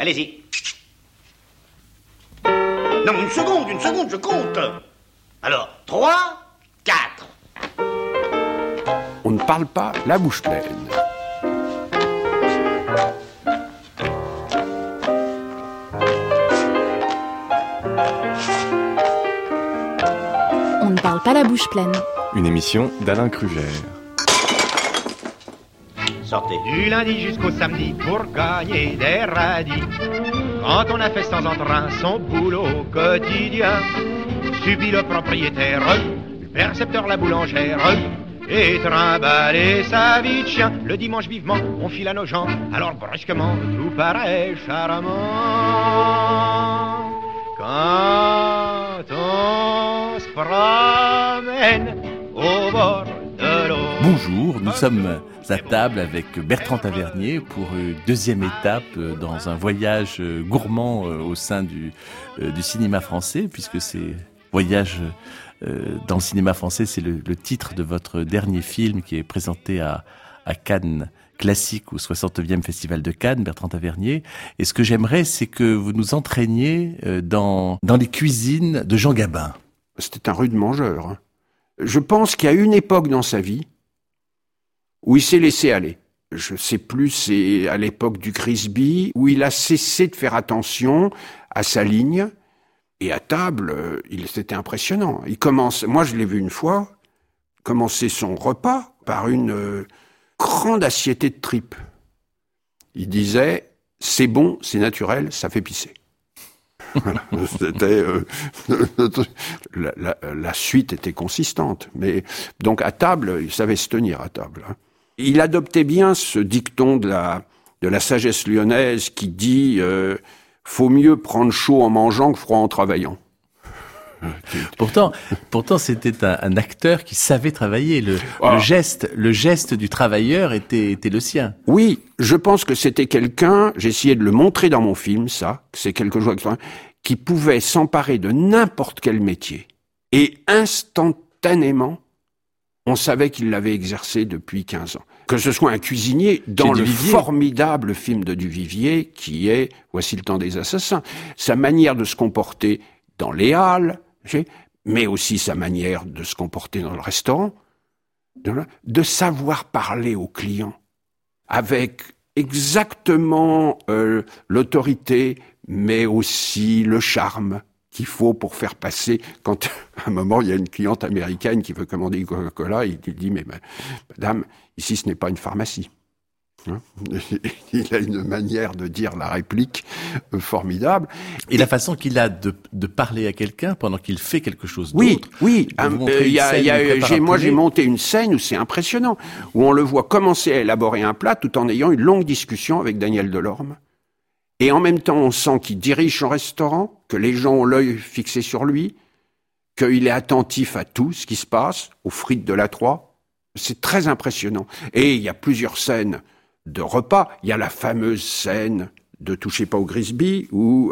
Allez-y. Non, une seconde, je compte. Alors, 3, 4. On ne parle pas la bouche pleine. On ne parle pas la bouche pleine. Une émission d'Alain Krugère. Sortez. Du lundi jusqu'au samedi pour gagner des radis. Quand on a fait sans entrain son boulot quotidien, subit le propriétaire, le percepteur, la boulangère, et trimballer sa vie de chien. Le dimanche vivement, on file à nos gens, alors brusquement tout paraît charmant. Quand on se promène au bord de l'eau. Bonjour, nous sommes à table avec Bertrand Tavernier pour une deuxième étape dans un voyage gourmand au sein du cinéma français, puisque c'est voyage dans le cinéma français, c'est le titre de votre dernier film qui est présenté à Cannes Classique au 69e Festival de Cannes, Bertrand Tavernier. Et ce que j'aimerais, c'est que vous nous entraîniez dans les cuisines de Jean Gabin. C'était un rude mangeur. Je pense qu'il y a une époque dans sa vie où il s'est laissé aller. Je sais plus, c'est à l'époque du Crisby, où il a cessé de faire attention à sa ligne. Et à table, c'était impressionnant. Moi je l'ai vu une fois, commencer son repas par une grande assiette de tripes. Il disait, c'est bon, c'est naturel, ça fait pisser. Voilà, c'était la suite était consistante, mais donc à table, il savait se tenir à table. Hein. Il adoptait bien ce dicton de la sagesse lyonnaise qui dit faut mieux prendre chaud en mangeant que froid en travaillant. Pourtant, c'était un acteur qui savait travailler. Le geste du travailleur était le sien. Oui, je pense que c'était quelqu'un, j'ai essayé de le montrer dans mon film, ça, que c'est quelque chose qui pouvait s'emparer de n'importe quel métier. Et instantanément, on savait qu'il l'avait exercé depuis 15 ans. Que ce soit un cuisinier dans le formidable film de Duvivier qui est « Voici le temps des assassins ». Sa manière de se comporter dans les halles, mais aussi sa manière de se comporter dans le restaurant, de savoir parler aux clients avec exactement l'autorité, mais aussi le charme qu'il faut pour faire passer. Quand à un moment il y a une cliente américaine qui veut commander une Coca-Cola, il dit mais madame, ici ce n'est pas une pharmacie. Hein, il a une manière de dire la réplique formidable. Et la façon qu'il a de parler à quelqu'un pendant qu'il fait quelque chose d'autre. Oui. Moi j'ai monté une scène où c'est impressionnant, où on le voit commencer à élaborer un plat tout en ayant une longue discussion avec Daniel Delorme. Et en même temps, on sent qu'il dirige son restaurant, que les gens ont l'œil fixé sur lui, qu'il est attentif à tout ce qui se passe, aux frites de la Troie. C'est très impressionnant. Et il y a plusieurs scènes de repas. Il y a la fameuse scène de Touchez pas au Grisby, où,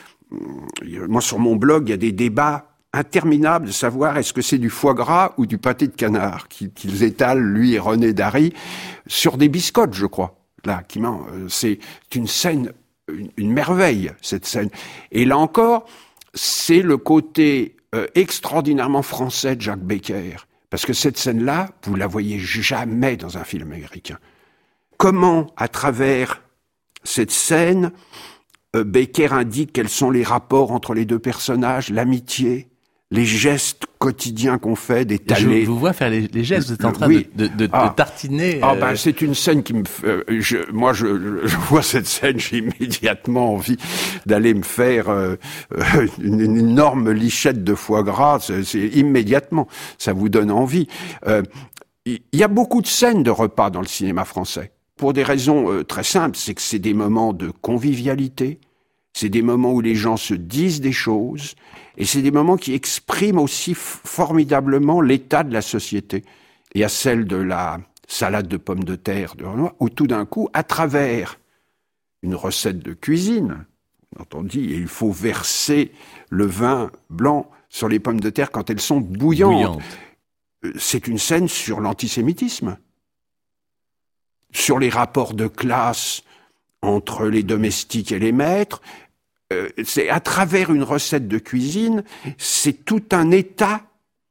moi sur mon blog, il y a des débats interminables de savoir est-ce que c'est du foie gras ou du pâté de canard qu'ils étalent, lui et René Dary, sur des biscottes, je crois. Là, c'est une scène, une merveille, cette scène. Et là encore, c'est le côté extraordinairement français de Jacques Becker. Parce que cette scène-là, vous la voyez jamais dans un film américain. Comment, à travers cette scène, Becker indique quels sont les rapports entre les deux personnages, l'amitié, les gestes quotidiens qu'on fait, d'étaler. Je vous vois faire les gestes, vous êtes en train de tartiner. C'est une scène qui me je vois cette scène, j'ai immédiatement envie d'aller me faire une énorme lichette de foie gras, c'est immédiatement, ça vous donne envie. Il y a beaucoup de scènes de repas dans le cinéma français, pour des raisons très simples, c'est que c'est des moments de convivialité, c'est des moments où les gens se disent des choses, et c'est des moments qui expriment aussi formidablement l'état de la société. Il y a celle de la salade de pommes de terre de Renoir, où tout d'un coup, à travers une recette de cuisine, on dit, il faut verser le vin blanc sur les pommes de terre quand elles sont bouillantes. C'est une scène sur l'antisémitisme, sur les rapports de classe entre les domestiques et les maîtres. C'est à travers une recette de cuisine, c'est tout un état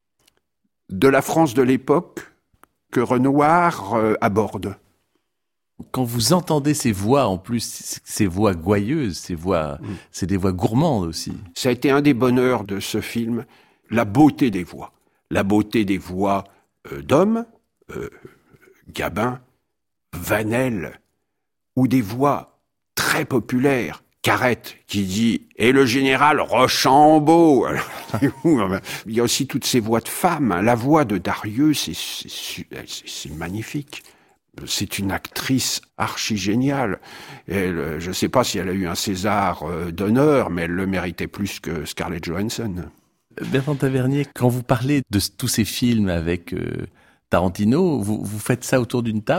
de la France de l'époque que Renoir aborde. Quand vous entendez ces voix, en plus, ces voix gouailleuses, c'est des voix gourmandes aussi. Ça a été un des bonheurs de ce film, la beauté des voix. La beauté des voix d'hommes, Gabin, Vanel, ou des voix très populaires. Carrette qui dit « Et le général Rochambeau !» Il y a aussi toutes ces voix de femmes. La voix de Darieux, c'est magnifique. C'est une actrice archi-géniale. Elle, je ne sais pas si elle a eu un César d'honneur, mais elle le méritait plus que Scarlett Johansson. Bertrand Tavernier, quand vous parlez de tous ces films avec Tarantino, vous faites ça autour d'une table ?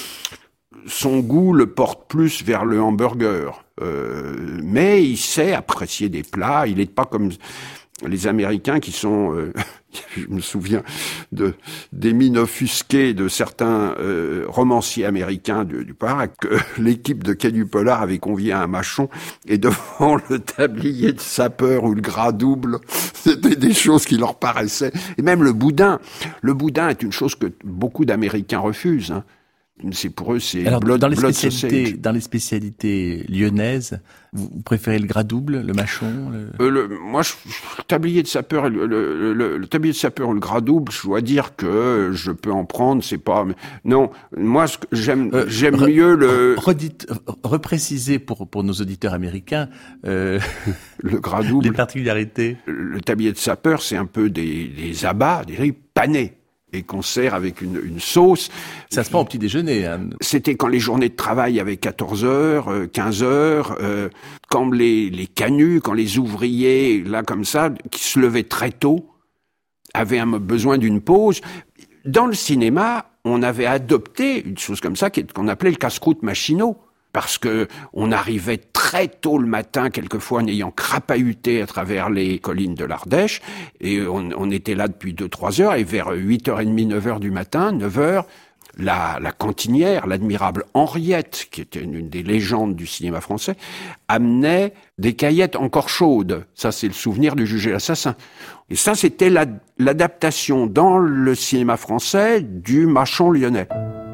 Son goût le porte plus vers le hamburger. Mais il sait apprécier des plats. Il n'est pas comme les Américains qui sont... je me souviens des mines offusquées de certains romanciers américains du parc, que l'équipe de Quai du Polar avait convié à un mâchon, et devant le tablier de sapeur ou le gras double, c'était des choses qui leur paraissaient. Et même le boudin. Le boudin est une chose que beaucoup d'Américains refusent, hein. C'est pour eux, c'est alors, blood sausage. Dans les spécialités lyonnaises, vous préférez le gras double, le mâchon Moi, le tablier de sapeur, le tablier de sapeur ou le gras double, je dois dire que je peux en prendre, c'est pas... Non, moi, j'aime mieux le... Reprécisez pour nos auditeurs américains le gras double. Les particularités. Le tablier de sapeur, c'est un peu des abats, des riz panés, et qu'on sert avec une sauce. Ça se prend au petit déjeuner. Hein. C'était quand les journées de travail avaient 14 heures, 15 heures, quand les canuts, quand les ouvriers, là comme ça, qui se levaient très tôt, avaient besoin d'une pause. Dans le cinéma, on avait adopté une chose comme ça qu'on appelait le casse-croûte machinot. Parce que on arrivait très tôt le matin, quelquefois en ayant crapahuté à travers les collines de l'Ardèche, et on était là depuis 2-3 heures, et vers 8h30, 9h du matin, 9h, la cantinière, l'admirable Henriette, qui était une des légendes du cinéma français, amenait des caillettes encore chaudes. Ça, c'est le souvenir du Juge et l'assassin. Et ça, c'était l'adaptation dans le cinéma français du mâchon lyonnais.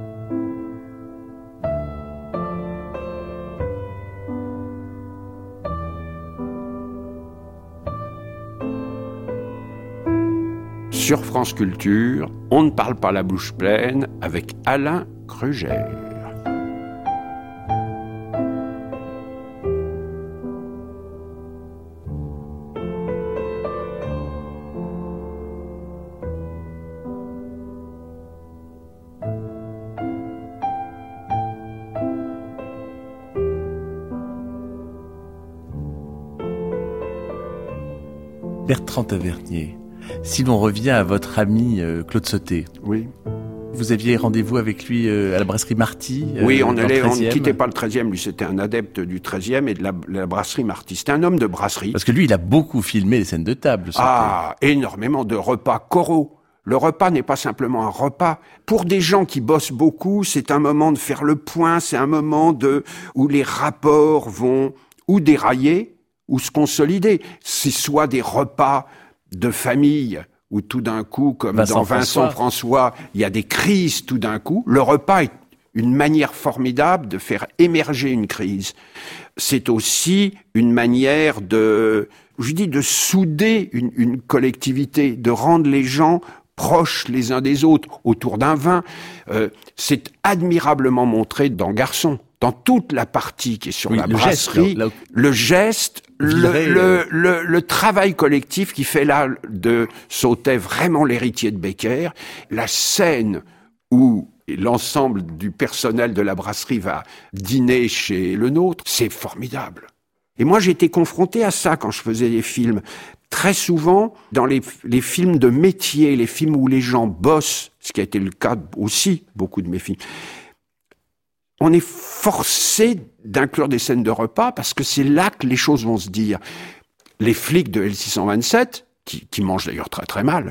Sur France Culture, on ne parle pas la bouche pleine avec Alain Krugère. Bertrand Tavernier. Si l'on revient à votre ami Claude Sauté. Oui. Vous aviez rendez-vous avec lui à la brasserie Marty. Oui, on ne quittait pas le 13e. Lui, c'était un adepte du 13e et de la brasserie Marty. C'était un homme de brasserie. Parce que lui, il a beaucoup filmé les scènes de table. Sauté. Ah, énormément de repas coraux. Le repas n'est pas simplement un repas. Pour des gens qui bossent beaucoup, c'est un moment de faire le point, c'est un moment où les rapports vont ou dérailler ou se consolider. C'est soit des repas de famille, où tout d'un coup, comme dans Vincent François, il y a des crises tout d'un coup. Le repas est une manière formidable de faire émerger une crise. C'est aussi une manière de souder une collectivité, de rendre les gens proches les uns des autres autour d'un vin. C'est admirablement montré dans Garçon. Dans toute la partie qui est sur la brasserie, le geste, le travail collectif qui fait là de Sautet vraiment l'héritier de Becker, la scène où l'ensemble du personnel de la brasserie va dîner chez le nôtre, c'est formidable. Et moi, j'ai été confronté à ça quand je faisais des films. Très souvent, dans les films de métier, les films où les gens bossent, ce qui a été le cas aussi, beaucoup de mes films, on est forcé d'inclure des scènes de repas parce que c'est là que les choses vont se dire. Les flics de L627, qui mangent d'ailleurs très très mal,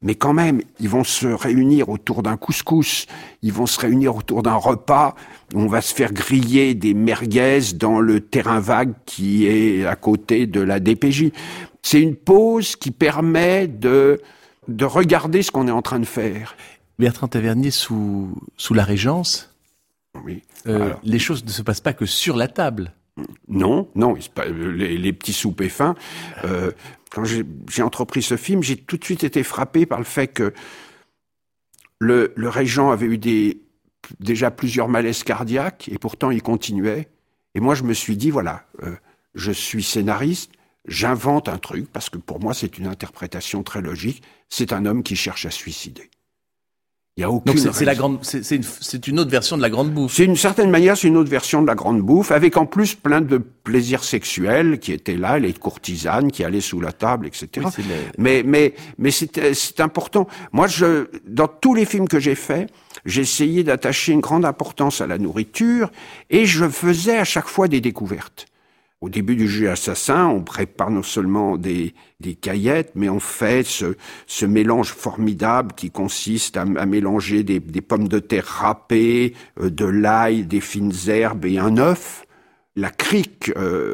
mais quand même, ils vont se réunir autour d'un couscous, ils vont se réunir autour d'un repas, on va se faire griller des merguez dans le terrain vague qui est à côté de la DPJ. C'est une pause qui permet de regarder ce qu'on est en train de faire. Bertrand Tavernier, sous la Régence, Oui. les choses ne se passent pas que sur la table. Non, les petits soupers fins. Quand j'ai entrepris ce film, j'ai tout de suite été frappé par le fait que le régent avait eu déjà plusieurs malaises cardiaques, et pourtant il continuait. Et moi, je me suis dit, voilà, je suis scénariste, j'invente un truc, parce que pour moi, c'est une interprétation très logique. C'est un homme qui cherche à se suicider. Il y a aucune Donc c'est une autre version de la Grande Bouffe. C'est une certaine manière, c'est une autre version de la Grande Bouffe, avec en plus plein de plaisirs sexuels qui étaient là, les courtisanes qui allaient sous la table, etc. Oui, mais c'est important. Moi, dans tous les films que j'ai faits, j'ai essayé d'attacher une grande importance à la nourriture, et je faisais à chaque fois des découvertes. Au début du Juge assassin, on prépare non seulement des caillettes, mais on fait ce mélange formidable qui consiste à mélanger des pommes de terre râpées, de l'ail, des fines herbes et un œuf. La crique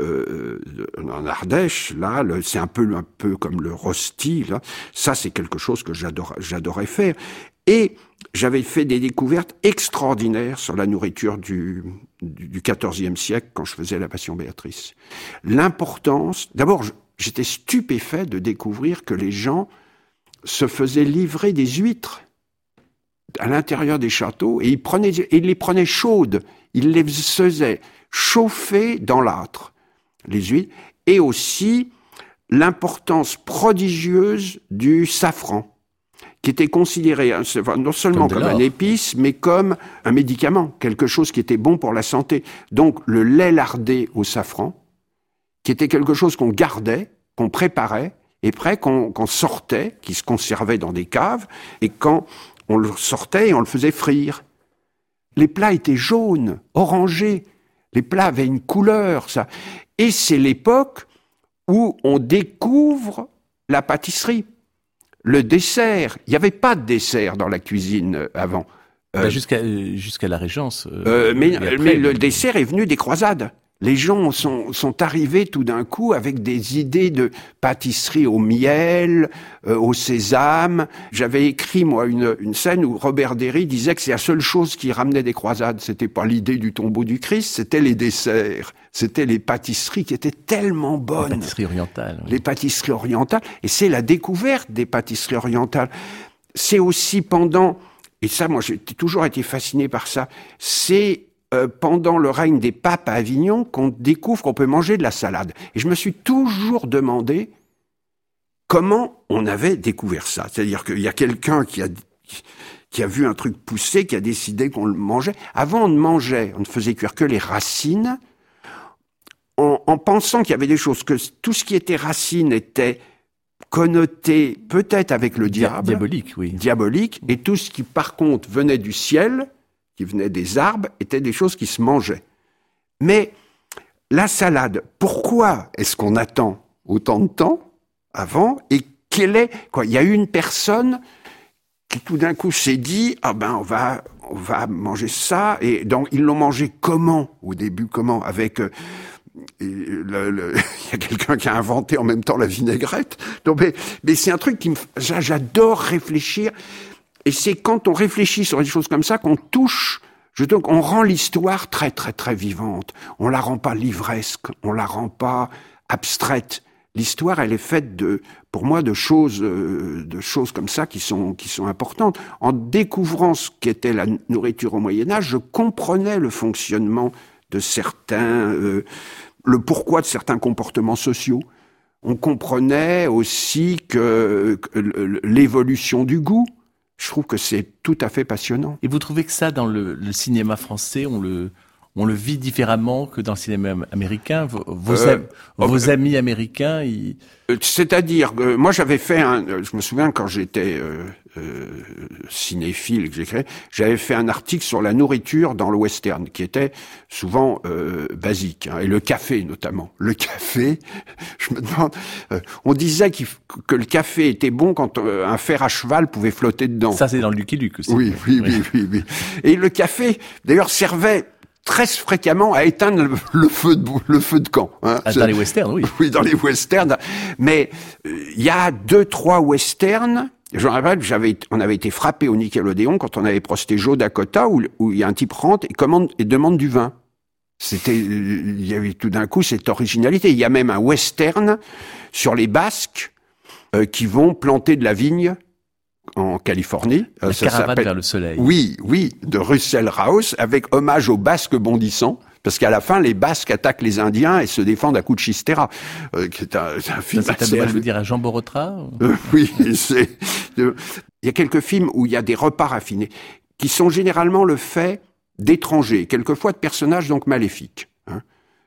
en Ardèche, là, c'est un peu comme le rosti, là. Ça, c'est quelque chose que j'adorais faire. Et j'avais fait des découvertes extraordinaires sur la nourriture du XIVe siècle quand je faisais La Passion Béatrice. L'importance, d'abord, j'étais stupéfait de découvrir que les gens se faisaient livrer des huîtres à l'intérieur des châteaux, et ils les prenaient chaudes, ils les faisaient chauffer dans l'âtre, les huîtres, et aussi l'importance prodigieuse du safran, qui était considéré non seulement comme un épice, mais comme un médicament, quelque chose qui était bon pour la santé. Donc le lait lardé au safran, qui était quelque chose qu'on gardait, qu'on préparait, et après qu'on sortait, qui se conservait dans des caves, et quand on le sortait, on le faisait frire. Les plats étaient jaunes, orangés, les plats avaient une couleur, ça. Et c'est l'époque où on découvre la pâtisserie. Le dessert, il n'y avait pas de dessert dans la cuisine avant. Jusqu'à la Régence. Mais le dessert est venu des croisades. Les gens sont arrivés tout d'un coup avec des idées de pâtisserie au miel, au sésame. J'avais écrit, moi, une scène où Robert Derry disait que c'est la seule chose qui ramenait des croisades. C'était pas l'idée du tombeau du Christ, c'était les desserts. C'était les pâtisseries qui étaient tellement bonnes. Les pâtisseries orientales. Oui. Les pâtisseries orientales. Et c'est la découverte des pâtisseries orientales. C'est aussi et ça, moi, j'ai toujours été fasciné par ça, c'est pendant le règne des papes à Avignon qu'on découvre qu'on peut manger de la salade. Et je me suis toujours demandé comment on avait découvert ça. C'est-à-dire qu'il y a quelqu'un qui a vu un truc pousser, qui a décidé qu'on le mangeait. Avant, on ne faisait cuire que les racines, en pensant qu'il y avait des choses, que tout ce qui était racine était connoté peut-être avec le diable. Diabolique, oui. Diabolique. Et tout ce qui, par contre, venait du ciel, qui venaient des arbres, étaient des choses qui se mangeaient. Mais la salade, pourquoi est-ce qu'on attend autant de temps avant? Et il y a eu une personne qui tout d'un coup s'est dit, on va manger ça, et donc ils l'ont mangé comment? Au début, comment? Avec il y a quelqu'un qui a inventé en même temps la vinaigrette. Donc, mais c'est un truc j'adore réfléchir. Et c'est quand on réfléchit sur des choses comme ça qu'on touche, on rend l'histoire très, très, très vivante. On la rend pas livresque, on la rend pas abstraite. L'histoire, elle est faite pour moi, de choses comme ça qui sont importantes. En découvrant ce qu'était la nourriture au Moyen-Âge, je comprenais le fonctionnement de certains, le pourquoi de certains comportements sociaux. On comprenait aussi que l'évolution du goût. Je trouve que c'est tout à fait passionnant. Et vous trouvez que ça, dans le cinéma français, on on le vit différemment que dans le cinéma américain. Vos amis américains, c'est-à-dire que moi j'avais fait je me souviens quand j'étais cinéphile que j'écrivais, j'avais fait un article sur la nourriture dans le western qui était souvent basique, hein, et le café notamment. Le café, je me demande, on disait que le café était bon quand un fer à cheval pouvait flotter dedans. Ça c'est dans le Lucky Luke aussi. Oui. Et le café d'ailleurs servait très fréquemment à éteindre le feu de camp. Hein. Dans les westerns, oui. Oui, dans les westerns. Mais il y a 2-3 westerns. Je me rappelle, on avait été frappé au Nickelodeon quand on avait posté Joe Dakota où il y a un type rentre et demande du vin. Il y avait tout d'un coup cette originalité. Il y a même un western sur les Basques qui vont planter de la vigne en Californie. La caravane vers le soleil. Oui, de Russell Rouse, avec hommage aux Basques bondissants, parce qu'à la fin, les Basques attaquent les Indiens et se défendent à coups de chistera, qui est un film assez... C'est un hommage, je veux dire, à Jean Borotra oui, il y a quelques films où il y a des repas raffinés, qui sont généralement le fait d'étrangers, quelquefois de personnages donc maléfiques. Hein.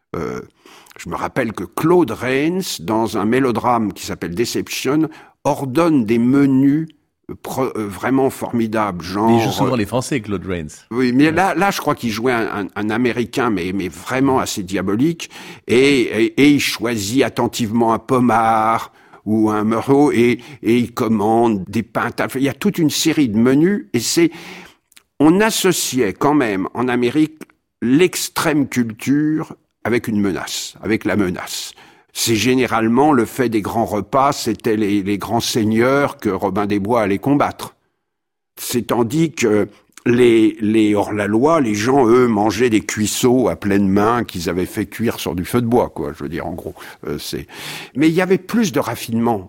Je me rappelle que Claude Rains, dans un mélodrame qui s'appelle Deception, ordonne des menus vraiment formidable, genre... Il joue souvent les Français, Claude Rains. Oui, mais là, je crois qu'il jouait un Américain, mais vraiment assez diabolique, et il choisit attentivement un pommard ou un Meursault, et il commande des pintades. Il y a toute une série de menus, et on associait quand même en Amérique l'extrême culture avec une menace, avec la menace. C'est généralement le fait des grands repas, c'était les grands seigneurs que Robin des Bois allait combattre. C'est tandis que les hors-la-loi, les gens, eux, mangeaient des cuisseaux à pleine main qu'ils avaient fait cuire sur du feu de bois, quoi. Je veux dire, en gros, Mais il y avait plus de raffinement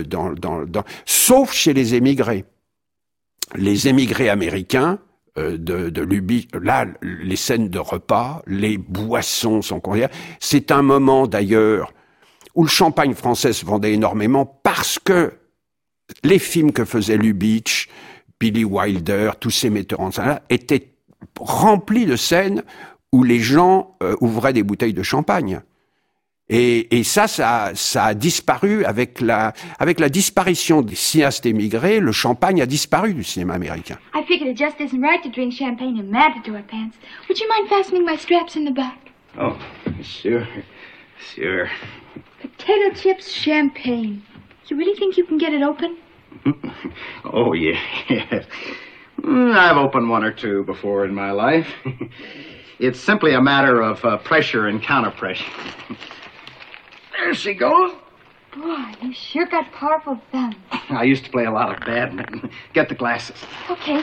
sauf chez les émigrés. Les émigrés américains de Lubitsch, là, les scènes de repas, les boissons sont conviviales. C'est un moment d'ailleurs où le champagne français se vendait énormément parce que les films que faisait Lubitsch, Billy Wilder, tous ces metteurs en scène étaient remplis de scènes où les gens ouvraient des bouteilles de champagne. Et ça a disparu avec la disparition des cinéastes émigrés. Le champagne a disparu du cinéma américain. I figured it just isn't right to drink champagne in matador pants. Would you mind fastening my straps in the back? Oh, sure. Potato chips champagne. You really think you can get it open? Oh, yeah. I've opened one or two before in my life. It's simply a matter of pressure and counter-pressure. There she goes. Boy, you sure got powerful thumbs. I used to play a lot of badminton. Get the glasses. Okay.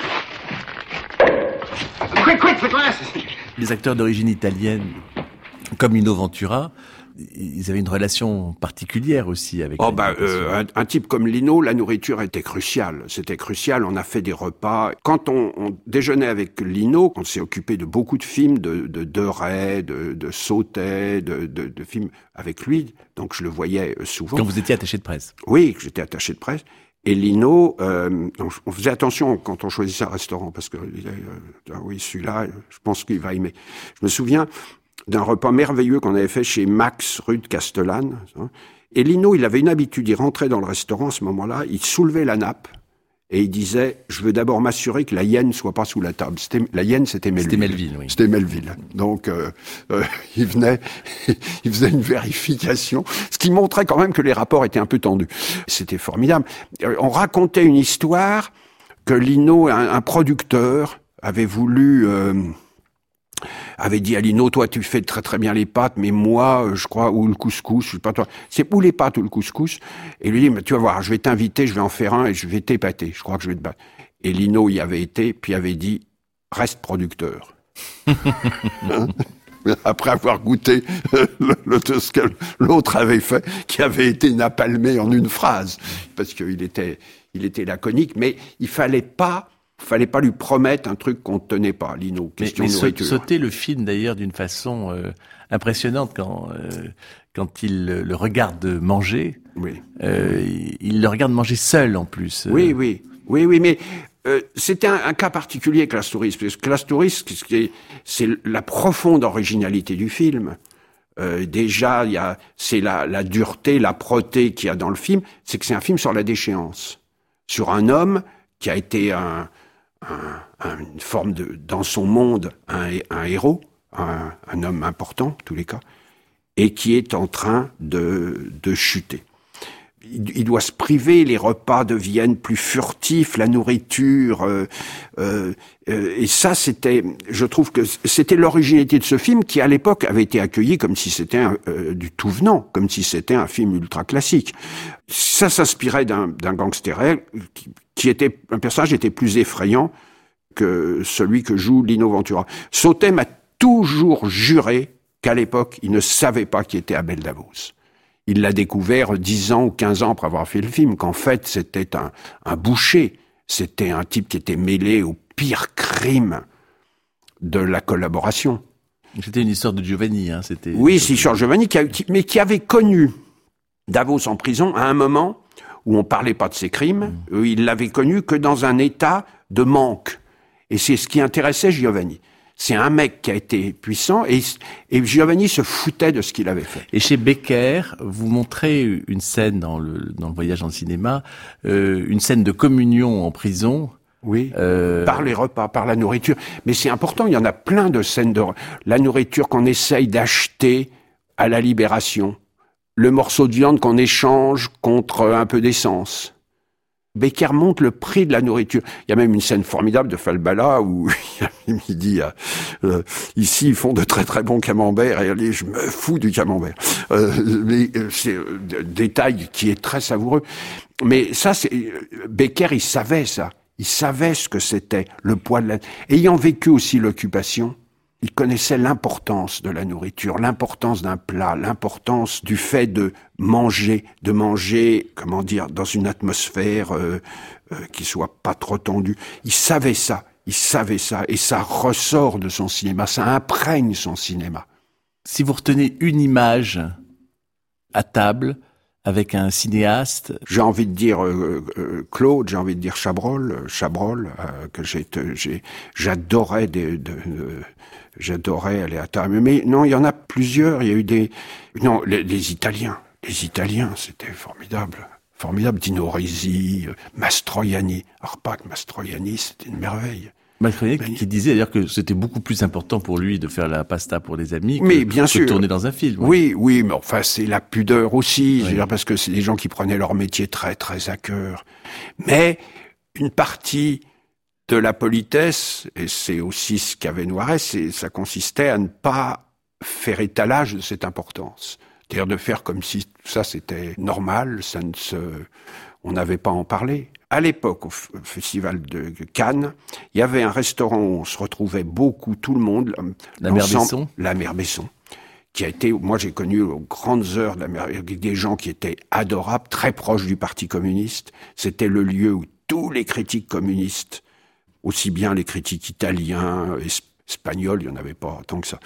Quick, the glasses. Les acteurs d'origine italienne, comme Lino Ventura, ils avaient une relation particulière aussi avec... un type comme Lino, la nourriture était cruciale. C'était crucial, on a fait des repas. Quand on déjeunait avec Lino, on s'est occupé de beaucoup de films, de Ray, de Sautet, de films avec lui. Donc je le voyais souvent. Quand vous étiez attaché de presse. Oui, j'étais attaché de presse. Et Lino, on faisait attention quand on choisissait un restaurant, parce que oui, celui-là, je pense qu'il va aimer. Je me souviens d'un repas merveilleux qu'on avait fait chez Max, rue de Castellane. Et Lino, il avait une habitude, il rentrait dans le restaurant à ce moment-là, il soulevait la nappe et il disait « Je veux d'abord m'assurer que la hyène soit pas sous la table ». La hyène, c'était Melville. C'était Melville, oui. C'était Melville. Donc, il faisait une vérification, ce qui montrait quand même que les rapports étaient un peu tendus. C'était formidable. On racontait une histoire que Lino, un producteur, avait voulu... avait dit à Lino, toi tu fais très très bien les pâtes, mais moi je crois, ou le couscous, je sais pas toi, c'est ou les pâtes ou le couscous. Et lui dit, mais tu vas voir, je vais t'inviter, je vais en faire un et je vais t'épater, je crois que je vais te battre. Et Lino y avait été, puis avait dit, reste producteur. Après avoir goûté ce que l'autre avait fait, qui avait été napalmé en une phrase, parce qu'il était laconique, mais il fallait pas lui promettre un truc qu'on ne tenait pas, Lino. Question de nourriture. Sauter le film d'ailleurs d'une façon impressionnante quand il le regarde manger. Oui. Il le regarde manger seul en plus. Oui, mais C'était un cas particulier, Classe Touriste, parce que Classe Touriste, c'est la profonde originalité du film. Déjà, c'est la dureté, l'âpreté qu'il y a dans le film, c'est que c'est un film sur la déchéance, sur un homme qui a été une forme dans son monde, un héros, un homme important, en tous les cas, et qui est en train de chuter. Il doit se priver, les repas deviennent plus furtifs, la nourriture, et ça je trouve que c'était l'originalité de ce film qui à l'époque avait été accueilli comme si c'était du tout venant, comme si c'était un film ultra classique. Ça s'inspirait d'un gangster qui était, un personnage qui était plus effrayant que celui que joue Lino Ventura. Sautet m'a toujours juré qu'à l'époque, il ne savait pas qui était Abel Davos. Il l'a découvert 10 ans ou 15 ans après avoir fait le film, qu'en fait, c'était un boucher. C'était un type qui était mêlé au pire crime de la collaboration. C'était une histoire de Giovanni, hein. Oui, c'est l'histoire de Giovanni, mais qui avait connu Davos en prison à un moment où on parlait pas de ses crimes. Il l'avait connu que dans un état de manque. Et c'est ce qui intéressait Giovanni. C'est un mec qui a été puissant et Giovanni se foutait de ce qu'il avait fait. Et chez Becker, vous montrez une scène dans le voyage dans le cinéma, une scène de communion en prison. Oui, par les repas, par la nourriture. Mais c'est important, il y en a plein de scènes de la nourriture qu'on essaye d'acheter à la Libération. Le morceau de viande qu'on échange contre un peu d'essence. Becker montre le prix de la nourriture. Il y a même une scène formidable de Falbala où il dit ici ils font de très très bons camemberts et allez, je me fous du camembert. Mais c'est un détail qui est très savoureux. Mais ça, Becker, il savait ça. Il savait ce que c'était le poids de la... Ayant vécu aussi l'occupation, il connaissait l'importance de la nourriture, l'importance d'un plat, l'importance du fait de manger, comment dire, dans une atmosphère qui soit pas trop tendue. Il savait ça, et ça ressort de son cinéma, ça imprègne son cinéma. Si vous retenez une image à table avec un cinéaste, j'ai envie de dire Claude, j'ai envie de dire Chabrol, que j'adorais j'adorais aller à table. Mais non, il y en a plusieurs. Il y a eu les Italiens. Les Italiens, c'était formidable. Formidable. Dino Risi, Mastroianni. Alors pas que Mastroianni, c'était une merveille. Mastroianni qui disait d'ailleurs que c'était beaucoup plus important pour lui de faire la pasta pour les amis que de tourner dans un film. Oui, mais enfin, c'est la pudeur aussi. Je veux dire, parce que c'est des gens qui prenaient leur métier très, très à cœur. Mais une partie de la politesse, et c'est aussi ce qu'avait Noiret, ça consistait à ne pas faire étalage de cette importance. C'est-à-dire de faire comme si tout ça c'était normal, on n'avait pas à en parler. À l'époque, au Festival de Cannes, il y avait un restaurant où on se retrouvait beaucoup, tout le monde. La Mère Besson. La Mère Besson. Qui a été, moi j'ai connu aux grandes heures de la Mère, avec des gens qui étaient adorables, très proches du Parti communiste. C'était le lieu où tous les critiques communistes, aussi bien les critiques italiens, espagnols, il n'y en avait pas tant que ça,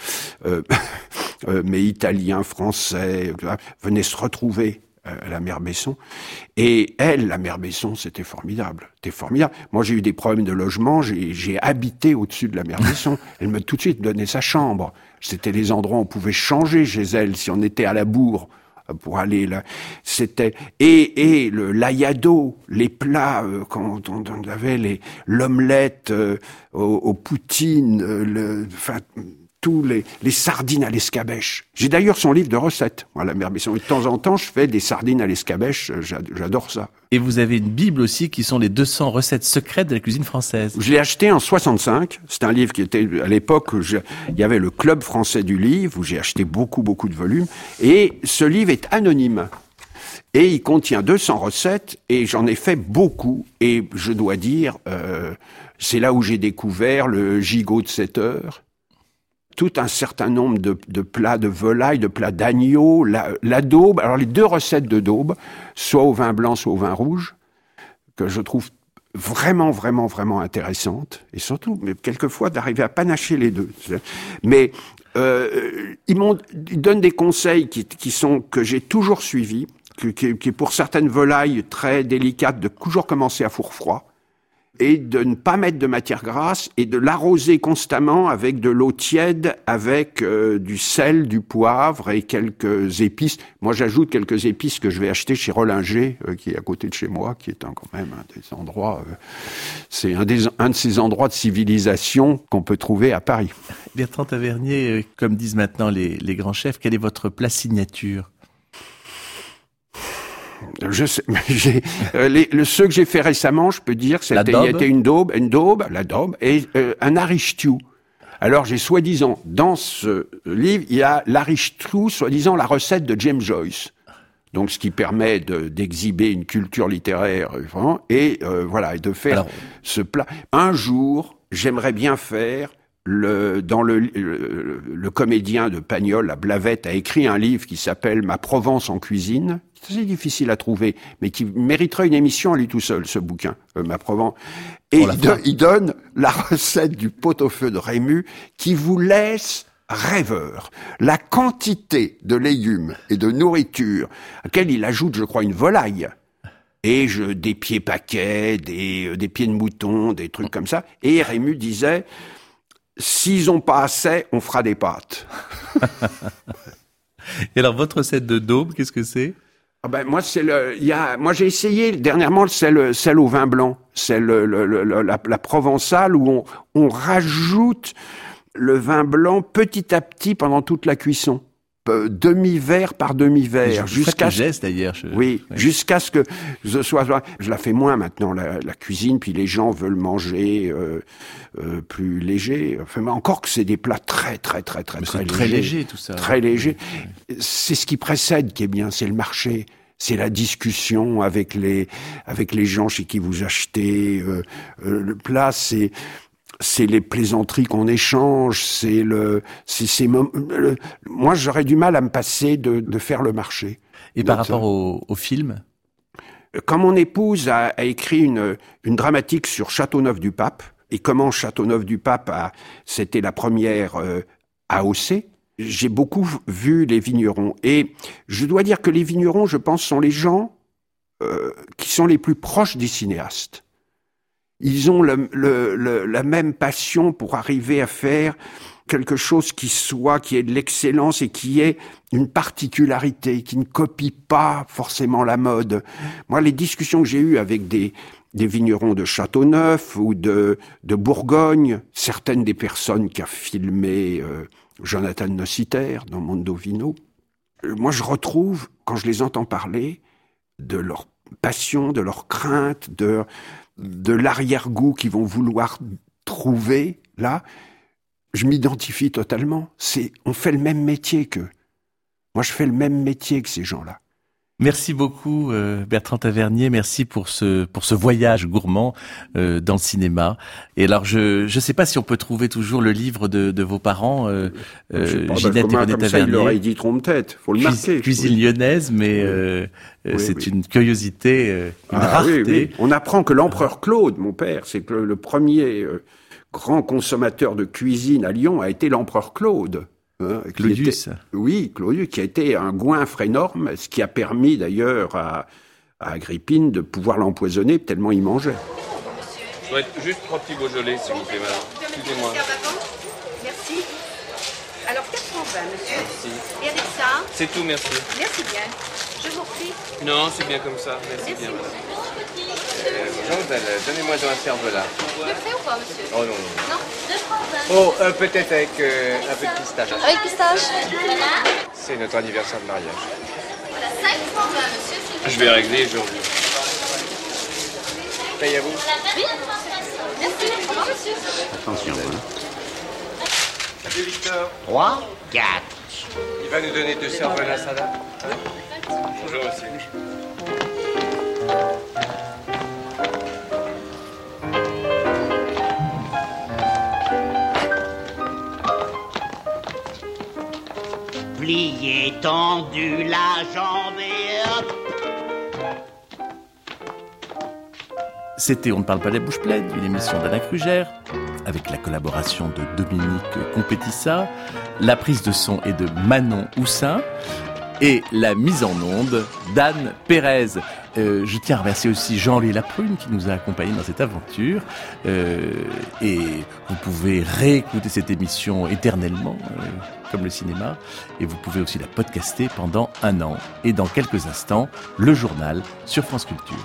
mais italiens, français, venaient se retrouver à la Mère Besson. Et elle, la Mère Besson, c'était formidable. C'était formidable. Moi, j'ai eu des problèmes de logement, j'ai habité au-dessus de la Mère Besson. Elle m'a tout de suite donné sa chambre. C'était les endroits où on pouvait changer chez elle, si on était à la bourre, pour aller là. C'était, et l'ayado, les plats, quand on avait l'omelette, aux poutines, tous les sardines à l'escabèche. J'ai d'ailleurs son livre de recettes, moi, la Mère Besson. Et de temps en temps, je fais des sardines à l'escabèche, j'adore ça. Et vous avez une Bible aussi qui sont les 200 recettes secrètes de la cuisine française. Je l'ai acheté en 65. C'est un livre qui était, à l'époque, il y avait le Club français du livre, où j'ai acheté beaucoup de volumes. Et ce livre est anonyme. Et il contient 200 recettes, et j'en ai fait beaucoup. Et je dois dire, c'est là où j'ai découvert le gigot de 7 heures. Tout un certain nombre de plats de volaille, de plats d'agneau, la daube. Alors les 2 recettes de daube, soit au vin blanc, soit au vin rouge, que je trouve vraiment intéressantes. Et surtout, mais quelquefois, d'arriver à panacher les 2. Mais ils donnent des conseils que j'ai toujours suivis, qui pour certaines volailles très délicates, de toujours commencer à four froid. et de ne pas mettre de matière grasse et de l'arroser constamment avec de l'eau tiède, avec du sel, du poivre et quelques épices. Moi, j'ajoute quelques épices que je vais acheter chez Rollinger, qui est à côté de chez moi, qui est quand même un des endroits... c'est un de ces endroits de civilisation qu'on peut trouver à Paris. Bertrand Tavernier, comme disent maintenant les grands chefs, quel est votre plat signature ? Je sais, ceux que j'ai fait récemment, je peux dire, il y était une daube, et un arichtiou. Alors j'ai soi-disant, dans ce livre, il y a l'arichtiou, soi-disant la recette de James Joyce. Donc ce qui permet d'exhiber une culture littéraire, et voilà, et de faire ce plat. Un jour, j'aimerais bien faire le comédien de Pagnol, la Blavette, a écrit un livre qui s'appelle Ma Provence en cuisine. C'est difficile à trouver, mais qui mériterait une émission à lui tout seul, ce bouquin, Ma Provence. Et il donne la recette du pot-au-feu de Rému qui vous laisse rêveur. La quantité de légumes et de nourriture, à laquelle il ajoute, je crois, une volaille, et des pieds paquets, des pieds de mouton, des trucs comme ça. Et Rému disait... S'ils ont pas assez, on fera des pâtes. Et alors, votre recette de daube, qu'est-ce que c'est ? Moi, moi, j'ai essayé dernièrement le sel au vin blanc. C'est la provençale où on rajoute le vin blanc petit à petit pendant toute la cuisson. Demi-verre par demi-verre. Jusqu'à geste d'ailleurs. Jusqu'à ce que ce soit... Je la fais moins maintenant, la cuisine, puis les gens veulent manger plus léger. Enfin, encore que c'est des plats très légers, tout ça. Très léger. C'est ce qui précède qui est bien, c'est le marché. C'est la discussion avec les gens chez qui vous achetez. Le plat, c'est les plaisanteries qu'on échange, moi j'aurais du mal à me passer de faire le marché. Et par rapport au film ? Quand mon épouse a écrit une dramatique sur Châteauneuf-du-Pape, et comment Châteauneuf-du-Pape c'était la première AOC, j'ai beaucoup vu les vignerons. Et je dois dire que les vignerons, je pense, sont les gens qui sont les plus proches des cinéastes. Ils ont la même passion pour arriver à faire quelque chose qui ait de l'excellence et qui ait une particularité, qui ne copie pas forcément la mode. Moi, les discussions que j'ai eues avec des vignerons de Châteauneuf ou de Bourgogne, certaines des personnes qu'a filmé Jonathan Nociter dans Mondovino, moi je retrouve, quand je les entends parler, de leur passion, de leur crainte, de l'arrière-goût qu'ils vont vouloir trouver, là, je m'identifie totalement. On fait le même métier qu'eux. Moi, je fais le même métier que ces gens-là. Merci beaucoup Bertrand Tavernier, merci pour ce voyage gourmand dans le cinéma. Et alors je sais pas si on peut trouver toujours le livre de vos parents, Ginette et René Tavernier. Ça, il l'aurait dit trompe-tête, faut le marquer. Cuisine lyonnaise, mais c'est une curiosité, une rareté. Oui. On apprend que l'empereur Claude, mon père, c'est que le premier grand consommateur de cuisine à Lyon a été l'empereur Claude. Claudius. Claudius, qui a été un goinfre énorme, ce qui a permis d'ailleurs à Agrippine de pouvoir l'empoisonner tellement il mangeait. Je voudrais juste 3 petits Beaujolais, s'il vous plaît, madame. Excusez-moi. Merci. Alors, 420, monsieur. Merci. Et avec ça ? C'est tout, merci. Merci bien. Je vous prie. Non, c'est bien comme ça. Merci bien, madame. Jean-Del, donnez-moi un cerveau-là. Le frais ou pas, monsieur ? Oh non. Non, 2,20. Oh, peut-être avec un peu de pistache. Avec pistache ? C'est notre anniversaire de mariage. Voilà, 5,20, monsieur. Je vais régler, je reviens. Paye à vous. Oui. Merci. Au revoir, monsieur. Attention, Salut, Victor. 3, 4. Il va nous donner 2 cerveaux à la salade. Bonjour, monsieur. Plié, tendu, la jambe et hop. C'était On ne parle pas la bouche pleine, une émission d'Alain Krugère, avec la collaboration de Dominique Compétissa. La prise de son est de Manon Houssin. et la mise en onde d'Anne Pérez. Je tiens à remercier aussi Jean-Louis Laprune qui nous a accompagnés dans cette aventure. Et vous pouvez réécouter cette émission éternellement, comme le cinéma. Et vous pouvez aussi la podcaster pendant 1 an. Et dans quelques instants, le journal sur France Culture.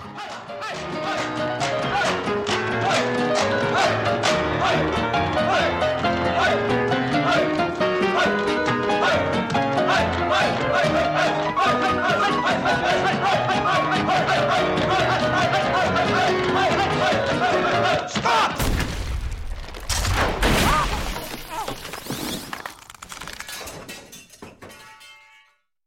Hey!